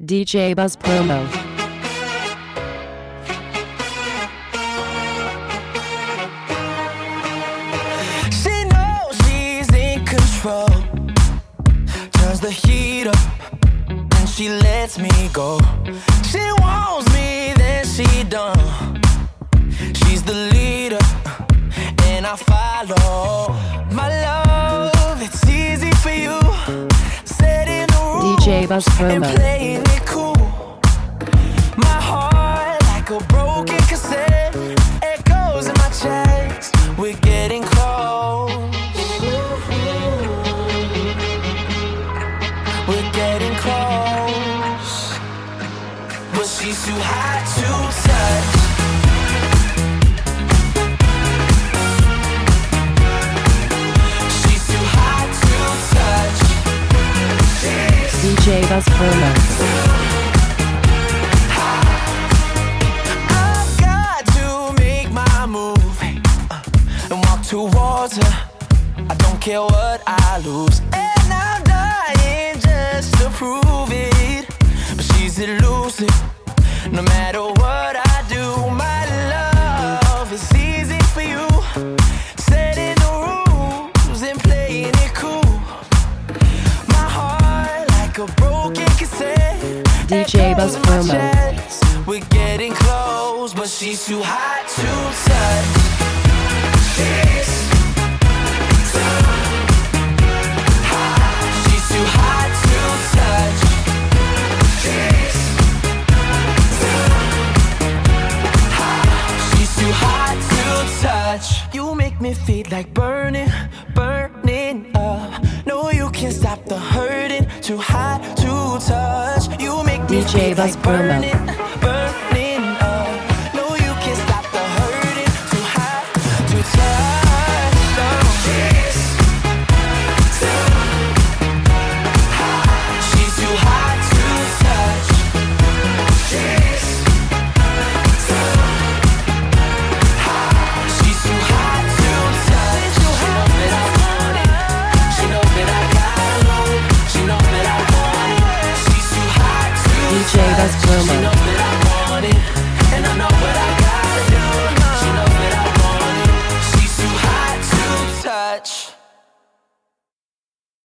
DJ Buzz promo. She knows she's in control. Turns the heat up and she lets me go. She wants me, then she don't. She's the leader and I follow. My love, it's easy for you. Setting the rules DJ Buzz promo. and playing it cool. My heart like a broken cassette. Echoes in my chest. We're getting close. We're getting close. But she's too hot to touch. She's too hot to touch. DJ Buzz promo. I've got to make my move and walk towards her. I don't care what I lose, and I'm dying just to prove it. But she's elusive, no matter what I do. My love is easy for you, setting the rules and playing it cool. My heart like a broken cassette. DJ Buzz promo. We're getting close, but she's too hot to touch. She's too hot to touch. She's too hot to touch. You make me feel like burning, burning up. No, you can't stop the hurting. Too hot to touch. You make me DJ feel Buzz like promo. burning, burning up. No, you can't stop the hurting. Too hot to touch. She's too hot to touch. She's too hot to touch. She knows that I want it. She knows that I got it. She knows that I want it. She's too hot to touch. DJ Buzz promo. She knows that